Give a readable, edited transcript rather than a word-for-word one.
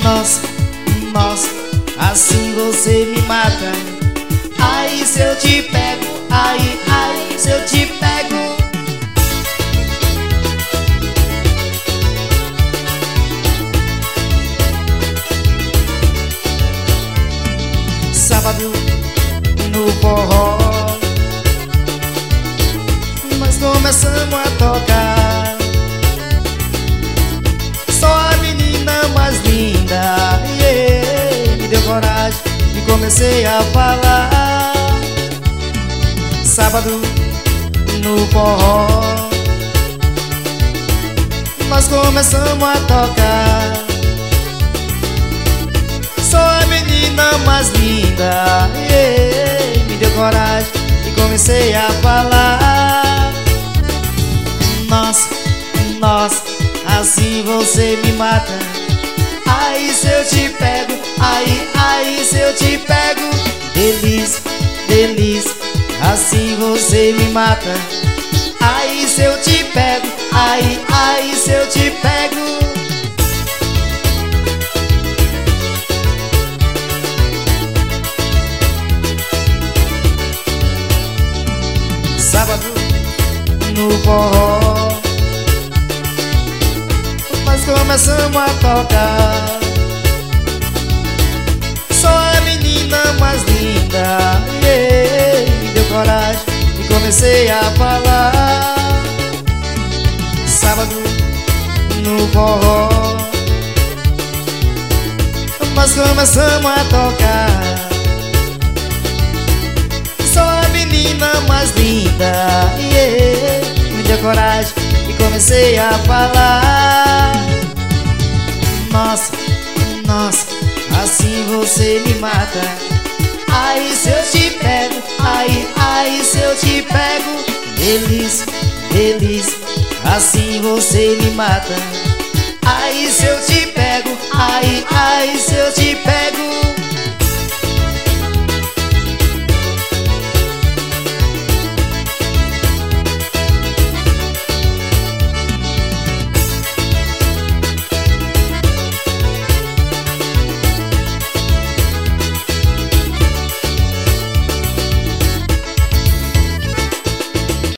Nossa, nossa, assim você me mata. Ai, se eu te pego, ai, ai, se eu te pego. Sábado no forró, nós começamos a tocar. Só a menina mais linda, yeah, me deu coragem e comecei a falar. Sábado no forró, nós começamos a tocar. Sou a menina mais linda, yeah, me deu coragem e comecei a falar. Nossa, nossa, assim você me mata. Ai, se eu te pego, ai, ai, se eu te pego. Delícia, delícia, assim você me mata. Ai, se eu te pego, ai, ai, se eu te pego. Sábado no forró, nós começamos a tocar. Sou a menina mais linda, yeah, me deu coragem e comecei a falar. Sábado no forró, nós começamos a tocar. Sou a menina mais linda, yeah, me deu coragem e comecei a falar. Nossa, nossa, assim você me mata. Ai, se eu te pego, ai, ai, se eu te pego. Delícia, delícia, assim você me mata. Ai, se eu te pego, ai, ai, se eu te pego.